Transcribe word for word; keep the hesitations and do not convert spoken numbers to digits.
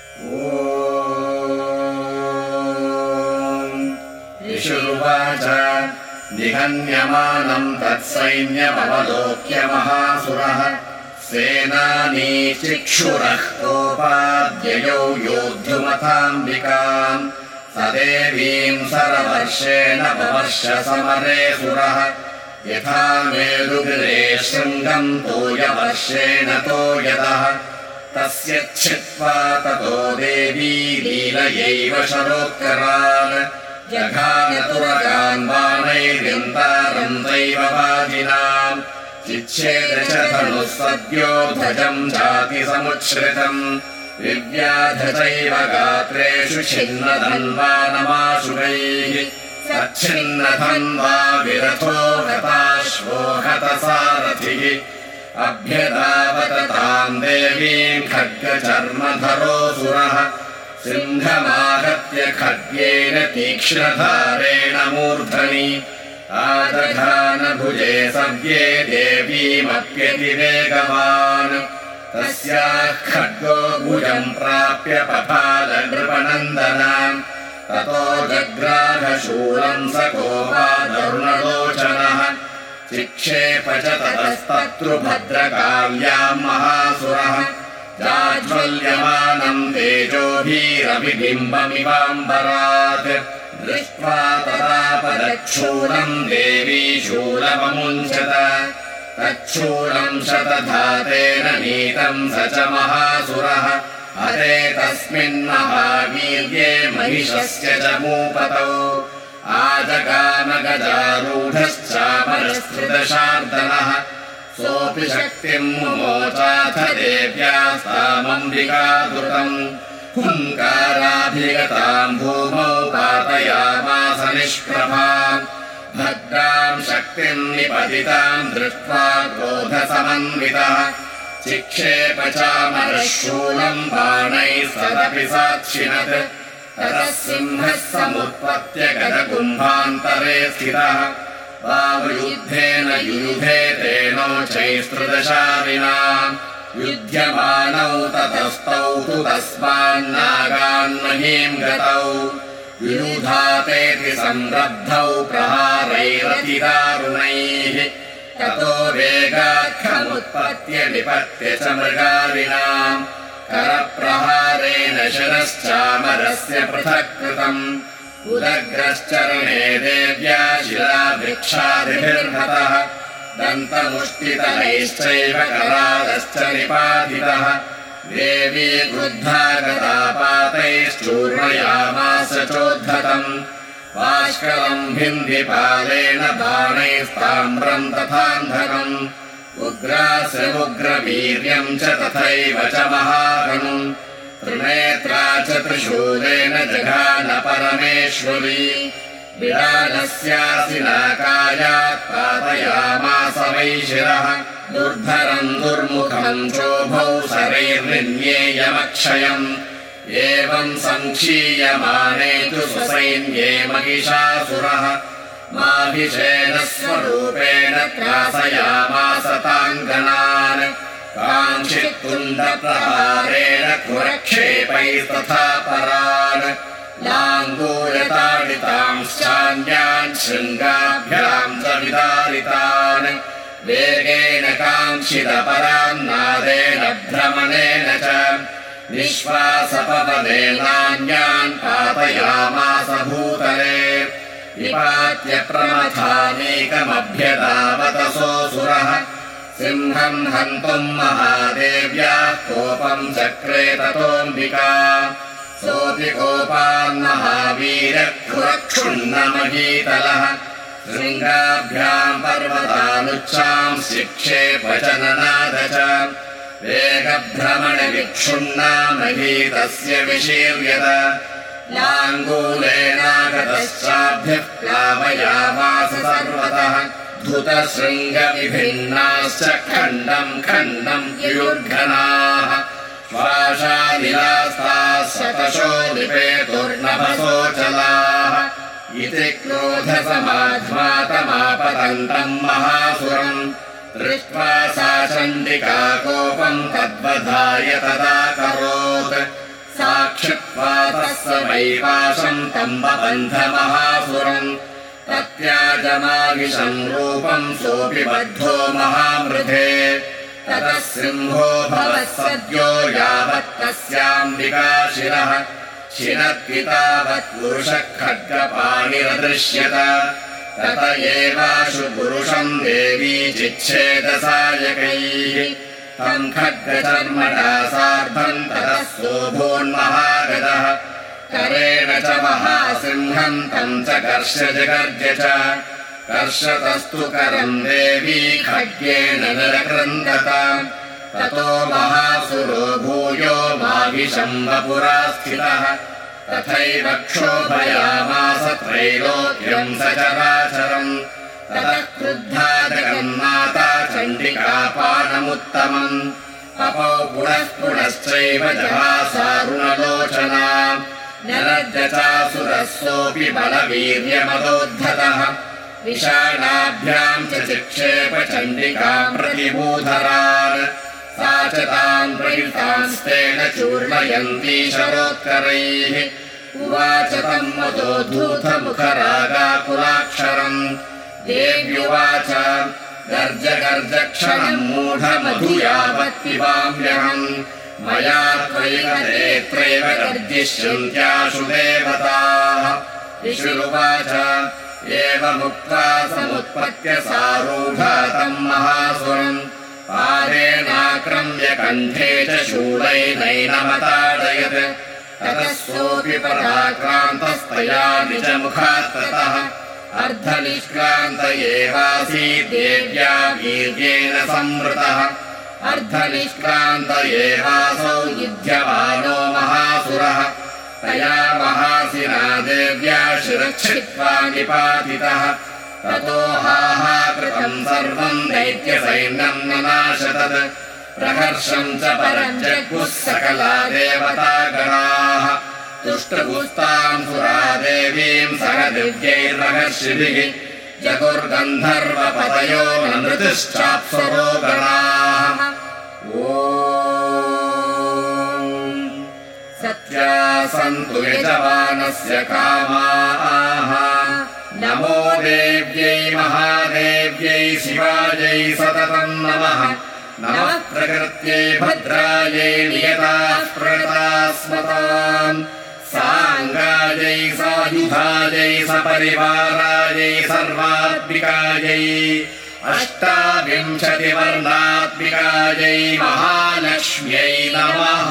ऋषुरुवाच निहन्यमानम् तत्सैन्यमवलोक्य महासुरः सेनानीचिक्षुरः कोपाद्ययौ योद्धुमथाम्बिकाम् स देवीम् सरवर्षेण ववर्ष समरे सुरः यथा मेरुगिरे शृङ्गम् तोयवर्षेण तोयदः तस्य छित्त्वा ततो देवी लीलयैव शरोत्करान् जघानतुरगान् बाणैर्यन्तारन्दैव वाजिनाम् चिच्छेद च धनुः सद्यो ध्वजम् जाति समुच्छ्रितम् विव्याध चैव गात्रेषु छिन्नधन्वानमाशुरैः सच्छिन्नधन्वा विरथो हताश्वो हतसारथिः अभ्यधावत ताम् देवीम् खड्गचर्मधरोऽसुरः सिंहमाहत्य खड्गेन तीक्ष्णधारेण मूर्धनि आदघानभुजे सव्ये देवीमप्यतिवेगवान् तस्याः खड्गो भुजम् प्राप्य पपाल नृपनन्दनाम् ततो जग्राहशूलम् स कोपादरुणलोचनः चिक्षेप च ततस्तत्रुभद्रकाव्याम् महासुरः जाज्वल्यमानम् तेजोभिरभिबिम्बमिवाम्बरात् दृष्ट्वा तदापदच्छूलम् देवी शूलममुञ्चत तच्छूलम् शतधातेन नीतम् स च महासुरः अरे तस्मिन्महावीर्ये महिषस्य च मूपतौ आजगामगजारूढश्चामरस्त्रिदशार्दनः सोऽपि शक्तिम् मुमोचाथ देव्यास्तामम्बिकादृतम् हुङ्काराभिगताम् भूमौ पातयामास निष्प्रभाम् भद्राम् शक्तिम् निपतिताम् दृष्ट्वा क्रोधसमन्वितः चिक्षेप चामरः शूलम् बाणैः सदपि साक्षिणत् ततः सिंहः समुत्पत्य गदकुम्भान्तरे स्थितः वायुयुद्धेन युयुधे तेनोचैस्त्रिदशारिणाम् युध्यमानौ ततस्तौ तु तस्मान्नागान्महीम् गतौ विरुधातेति संरब्धौ प्रहारैरतिदारुणैः ततो वेगाख्यमुत्पत्य निपत्य च मृगारिणाम् करप्रहारेण शिरश्चामरस्य पृथक् कृतम् उदग्रश्चरणे देव्या शिलावृक्षादिभिर्हतः दन्तमुष्टितलैश्चैव करालश्च निपातितः देवी क्रुद्धा गदापातैश्चूर्णयामास चोद्धतम् बाष्कलम् भिन्धिपालेन बाणैस्ताम्रम् तथान्धकम् उग्रास्यमुग्रवीर्यम् च तथैव च महागणुम् त्रिनेत्रा च त्रिशूलेन जघान परमेश्वरी विराजस्यासिनाकायात् पातयामास वै शिरः दुर्धरम् दुर्मुखम् चोभौ शरैर्निन्येयमक्षयम् एवम् सङ्क्षीयमाने तु स्वसैन्ये महिषासुरः माभिषेण स्वरूपेण त्रासयामास ताङ्गनान् काञ्चित्तुण्डप्रहारेण कुरक्षेपैस्तथा परान् लाङ्गूयताडितांश्चान्यान् शृङ्गाभ्याम् च विदारितान् वेगेन काङ्क्षितपरान्नादेन भ्रमणेन च निःश्वासपवनेनान्यान् पातयामास भूतले विपात्य प्रमथानेकमभ्यदावतसोऽसुरः सिंहम् हन्तुम् महादेव्याः कोपम् चक्रे ततोऽम्बिका सोऽपि कोपान्महावीरः खुरक्षुण्णमहीतलः शृङ्गाभ्याम् पर्वतानुच्चाम् शिक्षेप च ननाद च वेगभ्रमणविक्षुण्णा महीतस्य विशीर्यत लाङ्गूलेनागतश्चाभ्यः प्लावयामास सर्वतः धृतशृङ्गविभिन्नाश्च खण्डम् खण्डम् युयुर्घनाः श्वाशानिलास्ताः शतशो निपेतुर्नभसोऽचलाः इति क्रोधसमाध्मातमापतन्तम् महासुरम् दृष्ट्वा सा चण्डिका कोपम् तद्वधाय तदाकरोत् सा क्षिप्त्वा तस्य वैपाशम् तम् बबन्धमहासुरम् तत्याजमाविशम् रूपम् सोऽपि बद्धो महामृधे ततः सिंहो भवः सद्यो यावत् तस्याम्बिका शिरः शिरत्वितावत् पुरुषः खड्गपाणिरदृश्यत तत एवाशु पुरुषम् देवी चिच्छेदसायकैः तम् खड्गचर्मणा सार्धम् ततः सोऽभून्महागदः करेण च महासिंहम् तम् च कर्ष जगर्ज च कर्षतस्तु करम् देवी खड्गेन निरक्रन्दत ततो महासुरो भूयो माविशम्बपुरा स्थितः तथैव क्षोभयामास त्रैलोक्यम् सचराचरम् ततः क्रुद्धा जगन्माता चण्डिकापानमुत्तमम् तपौ पुनः पुनश्चैव जहासारुणलोचना नरद्यचासुरः सोऽपि बलवीर्यमदोद्धतः विषाणाभ्याम् च चिक्षेप चण्डिकाम् प्रतिभूधरान् सा च तान् प्रयुतांस्तेन चूर्णयन्ती शरोत्करैः उवाच तम् मदोद्धूतमुखरागाकुलाक्षरम् देव्युवाच गर्ज गर्ज क्षणम् मूढमधु यावत् पिबाम्यहम् मया त्वयिनेत्रैव गर्जिष्यन्त्याशु देवताः ऋषिरुवाच एवमुक्त्वा समुत्पत्य सारूढ तम् महासुरम् पादेनाक्रम्य कण्ठे च शूलैनैनमताडयत् ततः सोऽपि पराक्रान्तस्तया निजमुखात् ततः अर्धनिष्क्रान्त एवासीत् देव्या वीर्येण संवृतः अर्धनिष्क्रान्त एवासौ युध्यमानो महासुरः तया महासिना देव्या शिरच्छित्त्वा निपातितः ततो हाहाकृतम् सर्वम् दैत्यसैन्यम् ननाशतत् प्रहर्षम् च परम् जग्मुः सकला देवतागणाः तुष्टपुस्ताम् सुरा देवीम् सह दिव्यैर्महर्षिभिः जगुर्गन्धर्वपतयो नृतिश्चाप्सरो गणाः सत्या सन्तु यजमानस्य कामाः नमो देव्यै महादेव्यै शिवायै सततम् नमः नमः प्रकृत्यै भद्रायै नियताः प्रणतास्मताम् साङ्गायै सायुधायै सपरिवारायै सर्वात्मिकायै अष्टाविंशतिवर्णात्मिकायै महालक्ष्म्यै नमः।